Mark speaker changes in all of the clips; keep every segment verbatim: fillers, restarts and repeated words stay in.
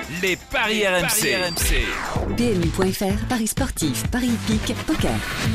Speaker 1: les paris R M C.
Speaker 2: P M U point F R, paris sportifs, paris hippiques, poker.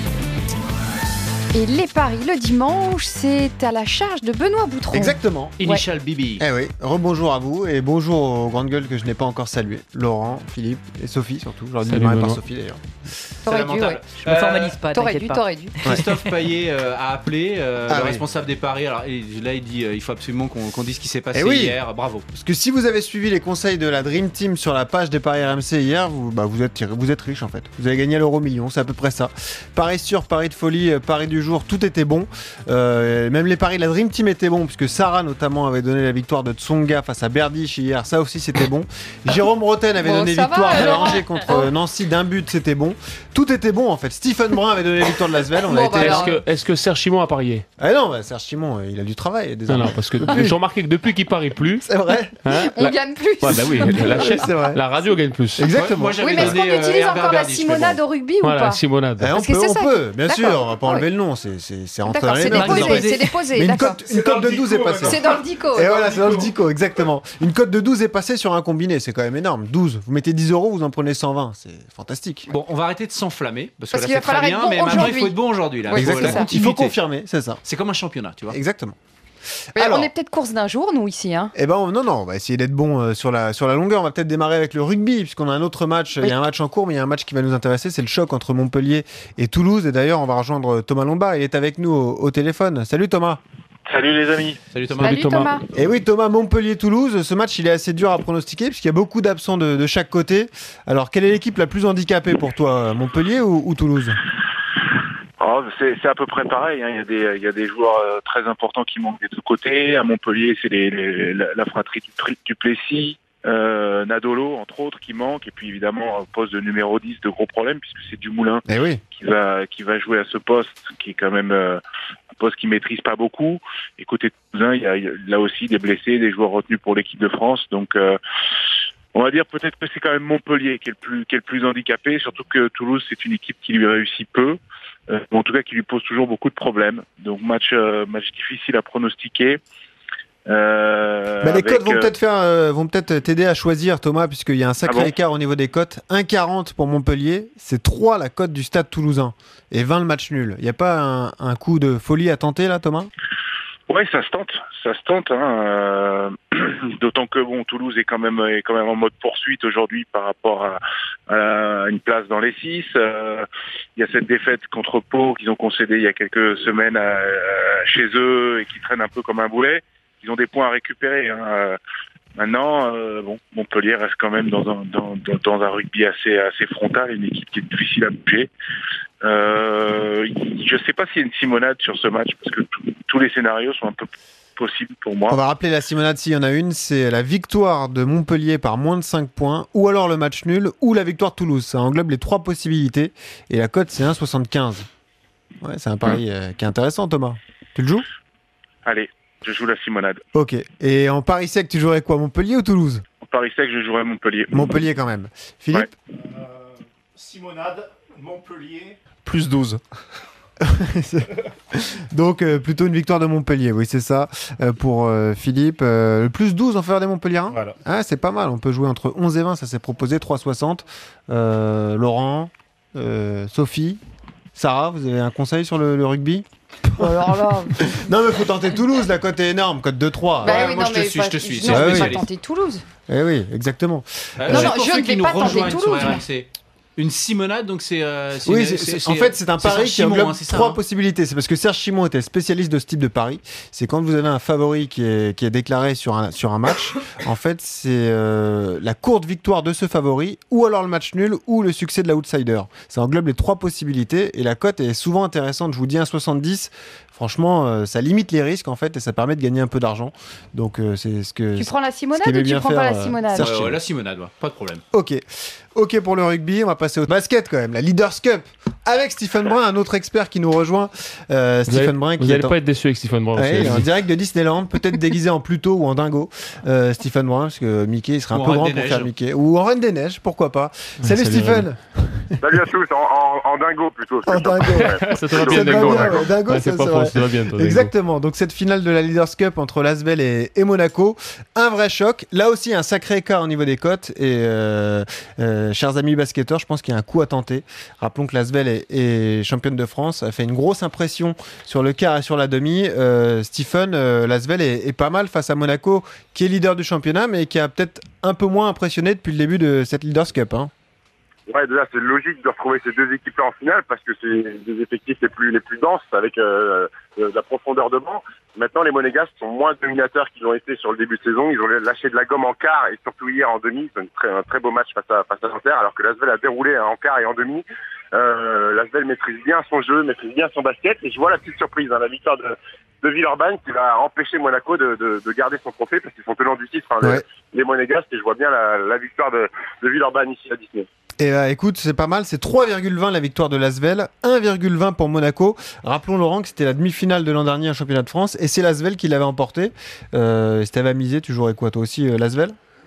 Speaker 3: Et les paris le dimanche, c'est à la charge de Benoît Boutron.
Speaker 4: Exactement.
Speaker 5: Initial ouais. Bibi.
Speaker 4: Eh oui, rebonjour à vous et bonjour aux grandes gueules que je n'ai pas encore saluées. Laurent, Philippe et Sophie surtout. J'aurais dû démarrer par Sophie d'ailleurs.
Speaker 3: T'aurais dû, ouais.
Speaker 6: Je me formalise pas,
Speaker 3: T'aurais
Speaker 6: t'inquiète
Speaker 3: dû,
Speaker 6: pas.
Speaker 3: t'aurais dû.
Speaker 5: Christophe Payet euh, a appelé euh,
Speaker 4: ah
Speaker 5: le
Speaker 4: oui.
Speaker 5: responsable des paris. Alors et là, il dit euh, il faut absolument qu'on, qu'on dise ce qui s'est passé
Speaker 4: eh oui.
Speaker 5: hier. Bravo.
Speaker 4: Parce que si vous avez suivi les conseils de la Dream Team sur la page des paris R M C hier, vous, bah, vous êtes vous êtes riche en fait. Vous avez gagné l'euro million, c'est à peu près ça. Paris sûr, paris de folie, paris du jour, tout était bon. Euh, même les paris de la Dream Team étaient bons, puisque Sarah notamment avait donné la victoire de Tsonga face à Berdych hier, ça aussi c'était bon. Jérôme Roten avait
Speaker 3: bon,
Speaker 4: donné victoire de Angers contre oh. Nancy d'un but, c'était bon. Tout était bon en fait. Stephen Brun avait donné la victoire de Lasvel. On
Speaker 3: bon,
Speaker 4: a été...
Speaker 3: bah
Speaker 7: est-ce, que, est-ce que Serge Simon a parié?
Speaker 4: Ah non, bah, Serge Simon, il a du travail.
Speaker 7: Non, non, parce que j'ai remarqué que depuis qu'il parie plus,
Speaker 4: c'est vrai.
Speaker 7: Hein,
Speaker 3: on
Speaker 7: la...
Speaker 3: gagne plus.
Speaker 7: Ouais, bah oui, la, chaîne,
Speaker 4: c'est vrai.
Speaker 7: La radio gagne plus.
Speaker 4: Exactement.
Speaker 5: Moi,
Speaker 3: oui, mais est-ce qu'on
Speaker 5: donné,
Speaker 3: utilise
Speaker 5: euh,
Speaker 3: encore la
Speaker 5: Berdych,
Speaker 3: simonade
Speaker 5: bon.
Speaker 3: au rugby ou
Speaker 7: Voilà,
Speaker 3: pas?
Speaker 7: simonade.
Speaker 4: Eh, on
Speaker 3: Parce
Speaker 4: peut,
Speaker 3: que c'est
Speaker 4: on
Speaker 3: ça
Speaker 4: peut,
Speaker 3: qui...
Speaker 4: bien
Speaker 3: D'accord.
Speaker 4: sûr, on va pas enlever
Speaker 3: oui.
Speaker 4: le nom, c'est, c'est, c'est rentré
Speaker 3: D'accord,
Speaker 4: dans les
Speaker 3: c'est
Speaker 4: mœurs,
Speaker 3: déposé,
Speaker 4: désormais.
Speaker 3: c'est déposé.
Speaker 4: Mais une
Speaker 3: d'accord.
Speaker 4: cote, une cote de douze est passée.
Speaker 3: C'est dans le dico.
Speaker 4: Et voilà, c'est dans le dico, exactement. Une cote de douze est passée sur un combiné, c'est quand même énorme. douze, vous mettez dix euros, vous en prenez cent vingt, c'est fantastique.
Speaker 5: Bon, on va arrêter de s'enflammer parce,
Speaker 3: Parce
Speaker 5: que
Speaker 3: qu'il
Speaker 5: là
Speaker 3: va
Speaker 5: c'est très
Speaker 3: falloir
Speaker 5: bien,
Speaker 3: être bon
Speaker 5: mais maintenant il
Speaker 3: aujourd'hui.
Speaker 5: faut être bon aujourd'hui là.
Speaker 3: Oui,
Speaker 5: Il faut
Speaker 3: c'est
Speaker 5: la
Speaker 3: ça.
Speaker 4: Il
Speaker 5: continuité.
Speaker 4: faut confirmer, c'est ça.
Speaker 5: C'est comme un championnat, tu vois.
Speaker 4: Exactement.
Speaker 3: Mais
Speaker 4: Alors,
Speaker 3: on est peut-être course d'un jour, nous, ici. Hein.
Speaker 4: Eh ben non, non, on va essayer d'être bon euh, sur, la, sur la longueur. On va peut-être démarrer avec le rugby, puisqu'on a un autre match. Il
Speaker 3: Oui.
Speaker 4: y a un match en cours, mais il y a un match qui va nous intéresser. C'est le choc entre Montpellier et Toulouse. Et d'ailleurs, on va rejoindre Thomas Lombard. Il est avec nous au, au téléphone. Salut Thomas.
Speaker 8: Salut les amis.
Speaker 5: Salut Thomas.
Speaker 3: Salut Thomas. Thomas.
Speaker 4: Et oui, Thomas, Montpellier-Toulouse. Ce match, il est assez dur à pronostiquer, puisqu'il y a beaucoup d'absents de, de chaque côté. Alors, quelle est l'équipe la plus handicapée pour toi, Montpellier ou, ou Toulouse ?
Speaker 8: Oh, c'est, c'est à peu près pareil. Hein. Il y a des, il y a des joueurs euh, très importants qui manquent des deux côtés. À Montpellier, c'est les, les, la, la fratrie du, du Plessis, euh, Nadolo, entre autres, qui manque. Et puis évidemment, au poste de numéro dix, de gros problèmes, puisque c'est Dumoulin
Speaker 4: Eh oui.
Speaker 8: qui va, qui va jouer à ce poste, qui est quand même euh, un poste qu'il maîtrise pas beaucoup. Et côté Toulousain, il y a, il y a là aussi des blessés, des joueurs retenus pour l'équipe de France. Donc, euh, on va dire peut-être que c'est quand même Montpellier qui est le plus, qui est le plus handicapé, surtout que Toulouse, c'est une équipe qui lui réussit peu. Euh, en tout cas, qui lui pose toujours beaucoup de problèmes. Donc, match, euh, match difficile à pronostiquer. Euh,
Speaker 4: bah, les
Speaker 8: avec,
Speaker 4: cotes vont,
Speaker 8: euh,
Speaker 4: peut-être faire, euh, vont peut-être t'aider à choisir, Thomas, puisqu'il y a un sacré
Speaker 8: Ah bon
Speaker 4: écart au niveau des cotes. un virgule quarante pour Montpellier, c'est trois la cote du Stade Toulousain et vingt le match nul. Il n'y a pas un, un coup de folie à tenter là, Thomas ?
Speaker 8: Ouais, ça se tente, ça se tente. Hein. Euh, d'autant que bon, Toulouse est quand même est quand même en mode poursuite aujourd'hui par rapport à, à une place dans les six. Euh, il y a cette défaite contre Pau qu'ils ont concédée il y a quelques semaines à, à, chez eux et qui traîne un peu comme un boulet. Ils ont des points à récupérer. Hein. Euh, maintenant, euh, bon, Montpellier reste quand même dans un dans, dans un rugby assez assez frontal, une équipe qui est difficile à bouger. Euh, je sais pas s'il y a une simonade sur ce match parce que t- tous les scénarios sont un peu possibles pour moi.
Speaker 4: On va rappeler la simonade s'il y en a une, c'est la victoire de Montpellier par moins de cinq points, ou alors le match nul, ou la victoire de Toulouse. Ça englobe les trois possibilités, et la cote c'est un virgule soixante-quinze. Ouais, c'est un pari euh, qui est intéressant, Thomas. Tu le joues ?
Speaker 8: Allez, je joue la simonade.
Speaker 4: Ok. Et en pari sec, tu jouerais quoi, Montpellier ou Toulouse ?
Speaker 8: En Paris sec, je jouerai Montpellier.
Speaker 4: Montpellier quand même. Philippe ?
Speaker 8: Ouais.
Speaker 9: Euh, Simonade, Montpellier.
Speaker 7: Plus douze.
Speaker 4: Donc euh, plutôt une victoire de Montpellier, oui c'est ça, euh, pour euh, Philippe. Euh, le plus douze en faveur des Montpelliérains.
Speaker 9: Voilà.
Speaker 4: Ah, c'est pas mal, on peut jouer entre onze et vingt, ça s'est proposé, trois virgule soixante. Euh, Laurent, euh, Sophie, Sarah, vous avez un conseil sur le, le rugby ?
Speaker 3: Alors là...
Speaker 4: Non mais faut tenter Toulouse, la cote est énorme, cote deux trois.
Speaker 3: Bah
Speaker 5: Ouais,
Speaker 3: oui,
Speaker 5: moi,
Speaker 3: non,
Speaker 5: je te
Speaker 3: mais
Speaker 5: suis,
Speaker 3: pas-
Speaker 5: je te suis,
Speaker 3: Non,
Speaker 5: c'est
Speaker 3: je vais pas
Speaker 5: spécialiste.
Speaker 3: tenter Toulouse.
Speaker 4: Eh oui, exactement.
Speaker 5: Euh,
Speaker 3: Non,
Speaker 5: juste
Speaker 3: non,
Speaker 5: pour
Speaker 3: je
Speaker 5: ceux
Speaker 3: ne
Speaker 5: qui
Speaker 3: vais
Speaker 5: nous
Speaker 3: pas tenter
Speaker 5: rejoignent sur
Speaker 3: Toulouse,
Speaker 5: R M C. Une simonade, donc c'est. Euh, c'est
Speaker 4: Oui,
Speaker 5: une-
Speaker 4: c'est-
Speaker 5: c'est-
Speaker 4: c'est- en
Speaker 5: c'est-
Speaker 4: fait, c'est un
Speaker 5: c'est
Speaker 4: pari
Speaker 5: Serge
Speaker 4: qui
Speaker 5: Simon,
Speaker 4: englobe
Speaker 5: hein, c'est ça,
Speaker 4: trois
Speaker 5: hein.
Speaker 4: possibilités. C'est parce que Serge Simon était spécialiste de ce type de pari. C'est quand vous avez un favori qui est, qui est déclaré sur un, sur un match, en fait, c'est euh, la courte victoire de ce favori, ou alors le match nul, ou le succès de l'outsider. Ça englobe les trois possibilités, et la cote est souvent intéressante. Je vous dis un virgule soixante-dix. Franchement, euh, ça limite les risques, en fait, et ça permet de gagner un peu d'argent. Donc, euh, c'est ce que...
Speaker 3: Tu prends la
Speaker 4: ce
Speaker 3: simonade
Speaker 4: qu'aimait
Speaker 3: ou tu
Speaker 4: bien
Speaker 3: prends pas
Speaker 4: faire,
Speaker 3: la
Speaker 4: euh,
Speaker 3: simonade
Speaker 4: Serge
Speaker 5: Ouais,
Speaker 4: Simon.
Speaker 5: ouais, la simonade, ouais, pas de problème.
Speaker 4: Ok. Ok pour le rugby, on va passer au basket quand même, la Leaders Cup, avec Stephen Brun, un autre expert qui nous rejoint. Euh,
Speaker 7: Vous
Speaker 4: Stephen
Speaker 7: allez-
Speaker 4: Brun qui
Speaker 7: Vous
Speaker 4: est
Speaker 7: n'allez
Speaker 4: en...
Speaker 7: pas être déçu avec Stephen Brun.
Speaker 4: Ouais,
Speaker 7: aussi,
Speaker 4: il est en
Speaker 7: allez-y.
Speaker 4: direct de Disneyland, peut-être déguisé en Pluto ou en dingo. Euh, Stephen Brun, parce que Mickey il serait un
Speaker 5: Ou en
Speaker 4: peu
Speaker 5: Reine
Speaker 4: grand
Speaker 5: des
Speaker 4: pour
Speaker 5: Neiges.
Speaker 4: faire Mickey. Ou en Reine des Neiges, pourquoi pas. Salut
Speaker 7: salut,
Speaker 4: Stephen.
Speaker 8: Salut à tous, en, en, en dingo plutôt.
Speaker 4: En dingo, ouais.
Speaker 7: Ça te va
Speaker 4: Ça
Speaker 7: bien,
Speaker 4: te va
Speaker 7: Dingo.
Speaker 4: bien, ouais. Dingo,
Speaker 7: Ouais,
Speaker 4: ça,
Speaker 7: c'est pas
Speaker 4: c'est
Speaker 7: faux,
Speaker 4: vrai.
Speaker 7: ça te va bien, toi, Dingo.
Speaker 4: Exactement. Donc cette finale de la Leaders Cup entre Lasvel et, et Monaco, un vrai choc. Là aussi, un sacré écart au niveau des cotes. Et euh, euh, chers amis basketteurs, je pense qu'il y a un coup à tenter. Rappelons que Lasvel est, est championne de France, a fait une grosse impression sur le quart et sur la demi. Euh, Stephen, euh, Lasvel est, est pas mal face à Monaco, qui est leader du championnat, mais qui a peut-être un peu moins impressionné depuis le début de cette Leaders Cup. Hein.
Speaker 8: Ouais, déjà c'est logique de retrouver ces deux équipes-là en finale parce que c'est des effectifs les plus les plus denses avec euh, de la profondeur de banc. Maintenant, les Monégasques sont moins dominateurs qu'ils l'ont été sur le début de saison. Ils ont lâché de la gomme en quart et surtout hier en demi. C'est un très, un très beau match face à face à Nanterre, alors que Lasvel a déroulé en quart et en demi. Euh, Lasvel maîtrise bien son jeu, maîtrise bien son basket. Et je vois la petite surprise, hein, la victoire de, de Villeurbanne qui va empêcher Monaco de, de, de garder son trophée parce qu'ils sont tenants du titre, hein,
Speaker 4: Ouais.
Speaker 8: les, les Monégasques. Et je vois bien la, la victoire de, de Villeurbanne ici à Disney.
Speaker 4: Et euh, écoute, c'est pas mal, c'est trois virgule vingt la victoire de Lasvel, un virgule vingt pour Monaco. Rappelons Laurent que c'était la demi-finale de l'an dernier en championnat de France et c'est Lasvel qui l'avait emporté. Euh, si t'avais à miser, tu jouerais quoi toi aussi, euh, Lasvel?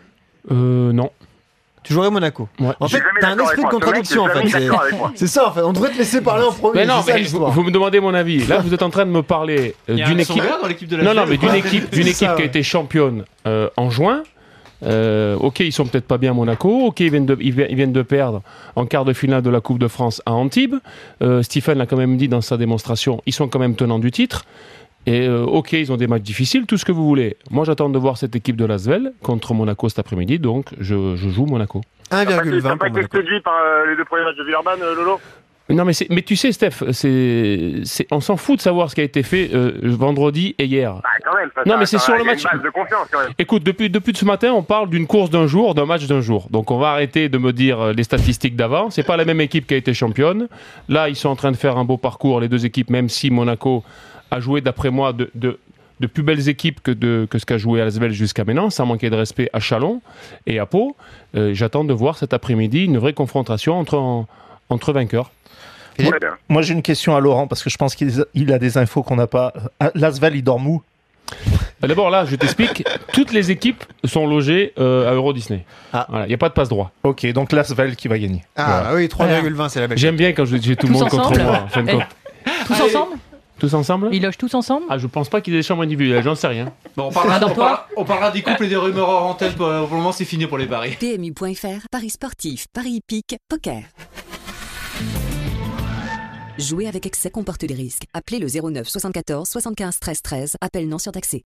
Speaker 7: Euh, non.
Speaker 4: Tu jouerais Monaco.
Speaker 7: Ouais.
Speaker 4: En
Speaker 8: Je suis
Speaker 4: fait,
Speaker 8: jamais
Speaker 4: t'as un
Speaker 8: d'accord
Speaker 4: esprit de
Speaker 8: avec moi.
Speaker 4: contradiction en
Speaker 8: Ce mec est
Speaker 4: fait.
Speaker 8: jamais
Speaker 4: C'est,
Speaker 8: d'accord avec moi.
Speaker 4: c'est ça en fait, on devrait te laisser parler en premier.
Speaker 7: Mais non,
Speaker 4: c'est ça
Speaker 7: mais vous,
Speaker 4: l'histoire.
Speaker 7: vous me demandez mon avis. Là, vous êtes en train de me parler euh,
Speaker 5: Il y a
Speaker 7: d'une
Speaker 5: un
Speaker 7: équipe.
Speaker 5: sondeur dans l'équipe de la
Speaker 7: Non, non,
Speaker 5: Lasvel
Speaker 7: mais
Speaker 5: ou
Speaker 7: d'une
Speaker 5: pas
Speaker 7: équipe, d'une
Speaker 4: C'est
Speaker 7: équipe
Speaker 4: ça,
Speaker 7: qui a
Speaker 4: ouais.
Speaker 7: été championne euh, en juin. Euh, ok, ils sont peut-être pas bien à Monaco. Ok, ils viennent de, ils vi- ils viennent de perdre en quart de finale de la Coupe de France à Antibes. Euh, Stephen l'a quand même dit dans sa démonstration. Ils sont quand même tenants du titre. Et euh, ok, ils ont des matchs difficiles, tout ce que vous voulez. Moi, j'attends de voir cette équipe de Lasvel contre Monaco cet après-midi. Donc, je, je joue Monaco.
Speaker 4: un virgule
Speaker 8: T'as
Speaker 4: vingt
Speaker 8: pas
Speaker 4: pour
Speaker 8: été
Speaker 4: Monaco.
Speaker 8: séduit par euh, les deux premiers matchs de Villeurbanne, euh, Lolo?
Speaker 7: Non, mais, c'est, mais tu sais, Steph, c'est, c'est, on s'en fout de savoir ce qui a été fait euh, vendredi et hier.
Speaker 8: Bah, quand même. Ça,
Speaker 7: Non,
Speaker 8: ça-
Speaker 7: mais c'est
Speaker 8: ça-
Speaker 7: sur
Speaker 8: il
Speaker 7: le
Speaker 8: y a
Speaker 7: match.
Speaker 8: une base de confiance quand même.
Speaker 7: Écoute, depuis, depuis ce matin, on parle d'une course d'un jour, d'un match d'un jour. Donc on va arrêter de me dire euh, les statistiques d'avant. C'est pas la même équipe qui a été championne. Là, ils sont en train de faire un beau parcours, les deux équipes, même si Monaco a joué, d'après moi, de, de, de plus belles équipes que, de, que ce qu'a joué Lasvel jusqu'à maintenant, sans manquer de respect à Chalon et à Pau. Euh, j'attends de voir cet après-midi une vraie confrontation entre, en- entre vainqueurs.
Speaker 8: Très bien.
Speaker 1: Moi, j'ai une question à Laurent parce que je pense qu'il il a des infos qu'on n'a pas. Euh, Lasvel, il dort mou.
Speaker 7: Euh, D'abord là, je t'explique, toutes les équipes sont logées euh, à Euro Disney.
Speaker 4: Ah.
Speaker 7: Voilà, il n'y a pas de passe droit.
Speaker 1: Ok, donc Lasvel qui va gagner.
Speaker 4: Ah
Speaker 1: Voilà.
Speaker 4: bah oui, trois virgule vingt c'est la belle.
Speaker 7: J'aime bien quand je- j'ai tout le
Speaker 3: Tous
Speaker 7: monde contre
Speaker 3: ensemble
Speaker 7: moi. en fin de
Speaker 3: Eh.
Speaker 7: compte.
Speaker 3: Tous
Speaker 5: Allez.
Speaker 3: ensemble
Speaker 7: Tous ensemble
Speaker 3: Ils logent tous ensemble
Speaker 7: Ah, je pense pas qu'il y ait des chambres individuelles, j'en sais rien.
Speaker 5: Bon, on parlera,
Speaker 3: Dans
Speaker 5: on,
Speaker 3: toi
Speaker 5: parlera, on parlera des couples et des rumeurs hors antenne. Pour, pour le moment, c'est fini pour les paris.
Speaker 2: P M U point F R, paris sportif, paris hippique, poker. Jouer avec excès comporte des risques. Appelez le zéro neuf soixante-quatorze soixante-quinze treize treize. Appel non surtaxé.